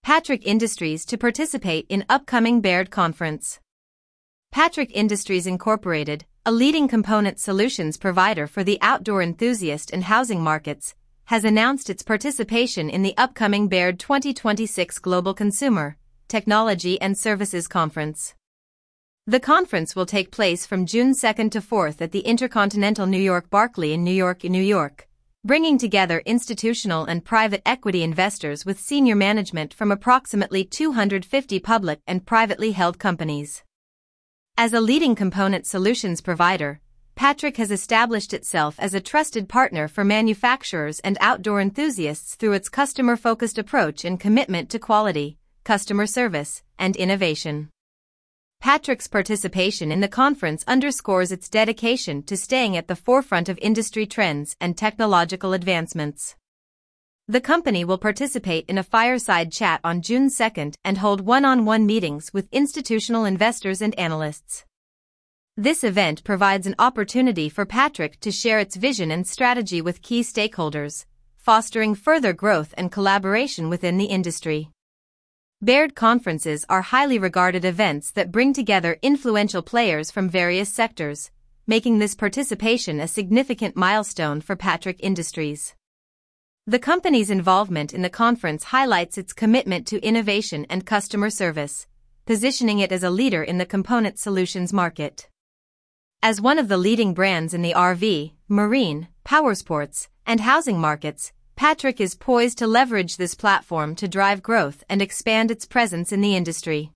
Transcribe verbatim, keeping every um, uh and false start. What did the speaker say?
Patrick Industries to participate in upcoming Baird Conference. Patrick Industries Incorporated, a leading component solutions provider for the outdoor enthusiast and housing markets, has announced its participation in the upcoming Baird twenty twenty-six Global Consumer, Technology and Services Conference. The conference will take place from June second to fourth at the Intercontinental New York Barclay in New York, New York, bringing together institutional and private equity investors with senior management from approximately two hundred fifty public and privately held companies. As a leading component solutions provider, Patrick has established itself as a trusted partner for manufacturers and outdoor enthusiasts through its customer-focused approach and commitment to quality, customer service, and innovation. Patrick's participation in the conference underscores its dedication to staying at the forefront of industry trends and technological advancements. The company will participate in a fireside chat on June second and hold one-on-one meetings with institutional investors and analysts. This event provides an opportunity for Patrick to share its vision and strategy with key stakeholders, fostering further growth and collaboration within the industry. Baird conferences are highly regarded events that bring together influential players from various sectors, making this participation a significant milestone for Patrick Industries. The company's involvement in the conference highlights its commitment to innovation and customer service, positioning it as a leader in the component solutions market. As one of the leading brands in the R V, marine, powersports, and housing markets, Patrick is poised to leverage this platform to drive growth and expand its presence in the industry.